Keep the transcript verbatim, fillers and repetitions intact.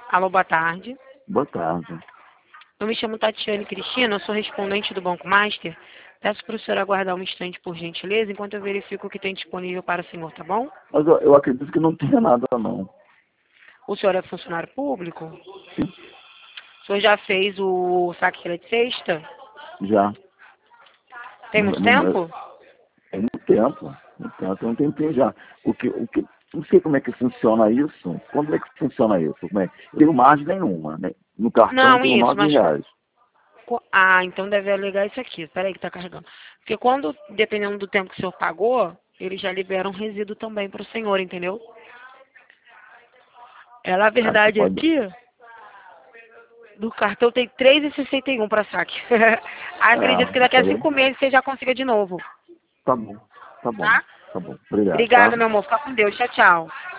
Alô, boa tarde. Boa tarde. Eu me chamo Tatiane Cristina, eu sou respondente do Banco Master. Peço para o senhor aguardar um instante, por gentileza, enquanto eu verifico o que tem disponível para o senhor, tá bom? Mas eu, eu acredito que não tenha nada, não. O senhor é funcionário público? Sim, O senhor já fez o saque de sexta? já. Tem muito Não- não- tempo? É muito tempo. Muito tempo, tem um tempinho já. O que, o que, não sei como é que funciona isso. Como é que funciona isso? Como é? Eu tenho margem nenhuma, né? No cartão eu Não, tenho isso, nove mas... reais. co- Ah, então deve alegar isso aqui. Espera aí que tá carregando. Porque quando, dependendo do tempo que o senhor pagou, eles já liberam resíduo também para o senhor, entendeu? Ela, a Ah, você verdade pode. aqui, do cartão tem três e sessenta e um para saque. Acredito que Ah, daqui a tá bom. cinco meses você já consiga de novo, Tá bom. Tá bom. tá? Tá bom. Obrigado, Obrigada, tá? meu amor. Fica com Deus. Tchau, tchau.